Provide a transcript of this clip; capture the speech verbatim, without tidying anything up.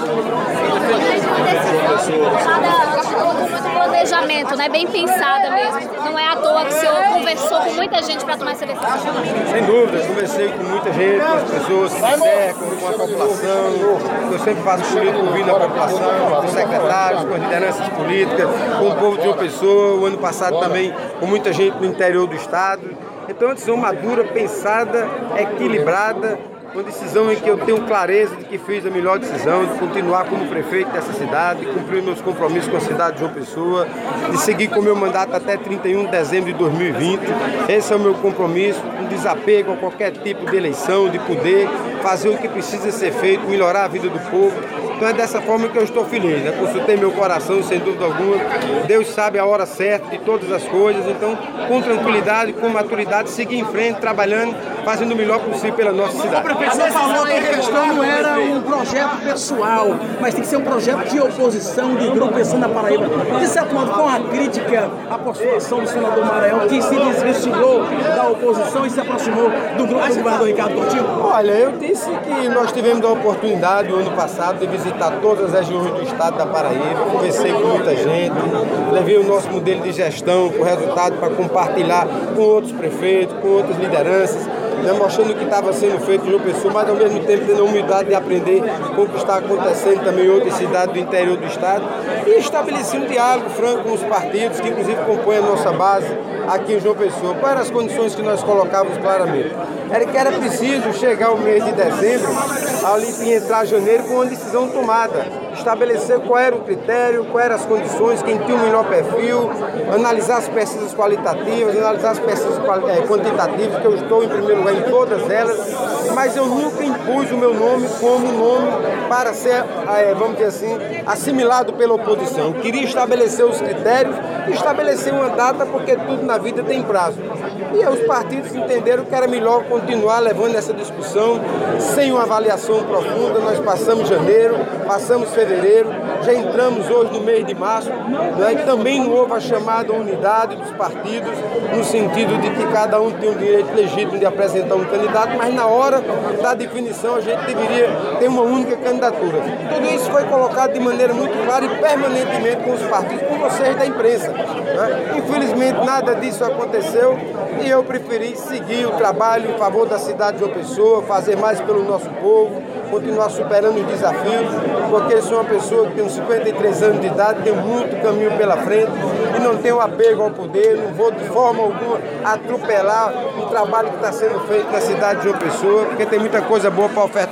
Muito planejamento, né? Bem pensada mesmo. Não é à toa que o senhor conversou com muita gente para tomar essa decisão. Sem dúvida, conversei com muita gente, com as pessoas que me cercam, com a população. Eu sempre faço política ouvindo a população, com os secretários, com as lideranças políticas, com o povo de João Pessoa. O ano passado também com muita gente no interior do estado. Então, é uma decisão madura, pensada, equilibrada. Uma decisão em que eu tenho clareza de que fiz a melhor decisão, de continuar como prefeito dessa cidade, de cumprir meus compromissos com a cidade de João Pessoa, de seguir com o meu mandato até trinta e um de dezembro de dois mil e vinte. Esse é o meu compromisso, um desapego a qualquer tipo de eleição, de poder, fazer o que precisa ser feito, melhorar a vida do povo. Então é dessa forma que eu estou feliz, né? Consultei meu coração, sem dúvida alguma. Deus sabe a hora certa de todas as coisas. Então, com tranquilidade, com maturidade, seguir em frente, trabalhando, fazendo o melhor possível pela nossa cidade. Você falou que a questão não era um projeto pessoal, mas tem que ser um projeto de oposição, de grupo pensando na Paraíba. De certo modo, com a crítica à postulação do senador Maranhão, que se desvencilhou da oposição e se aproximou do grupo do governador Ricardo Coutinho? Olha, eu disse que nós tivemos a oportunidade, no ano passado, de visitar todas as regiões do estado da Paraíba, conversei com muita gente, levei o nosso modelo de gestão, com resultado para compartilhar com outros prefeitos, com outras lideranças, mostrando o que estava sendo feito em João Pessoa, mas ao mesmo tempo tendo a humildade de aprender com o que está acontecendo também em outras cidades do interior do estado e estabelecer um diálogo franco com os partidos que inclusive compõem a nossa base aqui em João Pessoa. Quais eram as condições que nós colocávamos claramente? Era que era preciso chegar ao mês de dezembro, ali em entrar janeiro, com uma decisão tomada, estabelecer qual era o critério, quais eram as condições, quem tinha o melhor perfil, analisar as pesquisas qualitativas, analisar as pesquisas quantitativas, que eu estou em primeiro lugar em todas elas, mas eu nunca impus o meu nome como nome para ser, vamos dizer assim, assimilado pela oposição. Eu queria estabelecer os critérios e estabelecer uma data, porque tudo na vida tem prazo. E os partidos entenderam que era melhor continuar levando essa discussão sem uma avaliação profunda. Nós passamos janeiro, passamos fevereiro, já entramos hoje no mês de março, né? E também não houve a chamada unidade dos partidos, no sentido de que cada um tem o direito legítimo de apresentar um candidato, mas na hora da definição a gente deveria ter uma única candidatura. Tudo isso foi colocado de maneira muito clara e permanentemente com os partidos, com vocês da imprensa, né? Infelizmente nada disso aconteceu e eu preferi seguir o trabalho em favor da cidade de João Pessoa, fazer mais pelo nosso povo, continuar superando os desafios, porque eu sou uma pessoa que tem cinquenta e três anos de idade, tem muito caminho pela frente e não tenho apego ao poder, não vou de forma alguma atropelar o trabalho que está sendo feito na cidade de João Pessoa, porque tem muita coisa boa para ofertar.